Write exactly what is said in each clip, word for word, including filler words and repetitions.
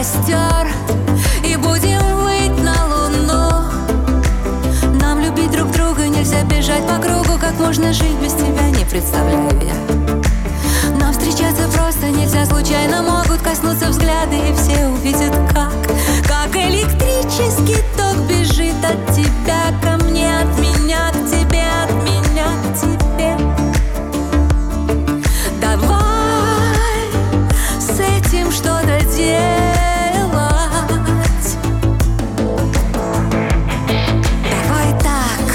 костер и будем выть на луну. Нам любить друг друга нельзя, бежать по кругу. Как можно жить без тебя, не представляю я. Нам встречаться просто нельзя, случайно могут коснуться взгляды, и все увидят, как Как электрический ток бежит от тебя ко мне, от меня к тебе, от меня к тебе. Давай с этим что-то делать. Давай так.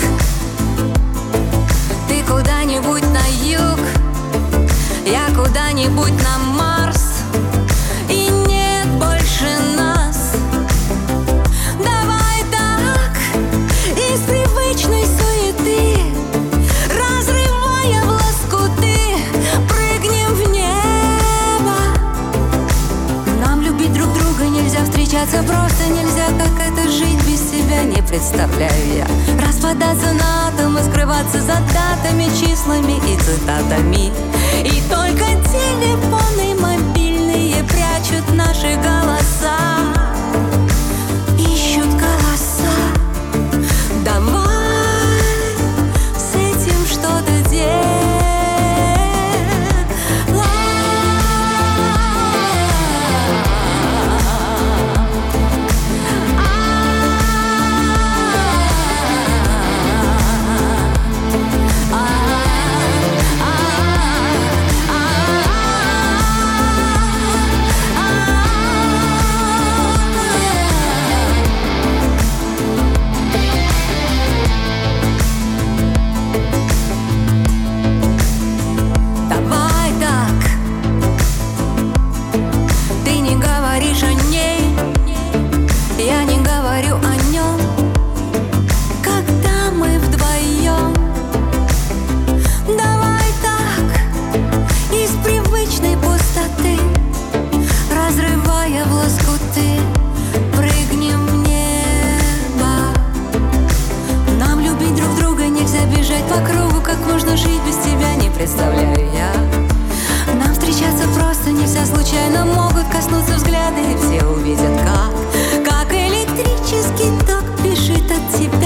Ты куда-нибудь на юг, я куда-нибудь на Марс, и нет больше нас. Давай так, из привычной суеты, разрывая в лоскуты, прыгнем в небо. Нам любить друг друга нельзя, встречаться просто нельзя. Как это жить без тебя, не представляю я. Распадаться на атомы, скрываться за датами, числами и цитатами. И только телефоны мобильные прячут наши голоса, ищут голоса. Давай с этим что-то делать. Я не говорю о нем, когда мы вдвоем. Давай так, из привычной пустоты, разрывая в лоскуты, прыгнем в небо. Нам любить друг друга нельзя, бежать по кругу. Как можно жить без тебя, не представляю я. Нам встречаться просто нельзя, случайно могут коснуться взгляды, и все увидят, как Как электрический ток бежит от тебя